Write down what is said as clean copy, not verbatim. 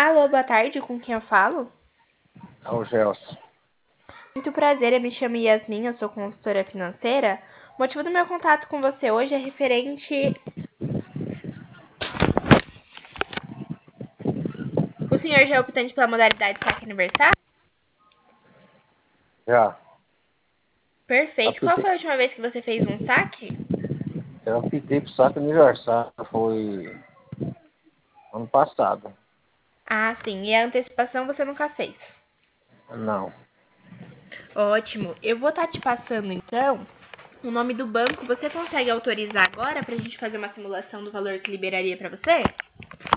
Alô, boa tarde, com quem eu falo? É o Gelson. Muito prazer, eu me chamo Yasmin, eu sou consultora financeira. O motivo do meu contato com você hoje é referente... O senhor já é optante pela modalidade saque aniversário? Já. Perfeito. Qual Apitei, foi a última vez que você fez um saque? eu apitei pro saco aniversário, foi ano passado. Ah, sim, e a antecipação você nunca fez. Não. Ótimo. Eu vou estar te passando, então, o nome do banco. Você consegue autorizar agora pra gente fazer uma simulação do valor que liberaria pra você?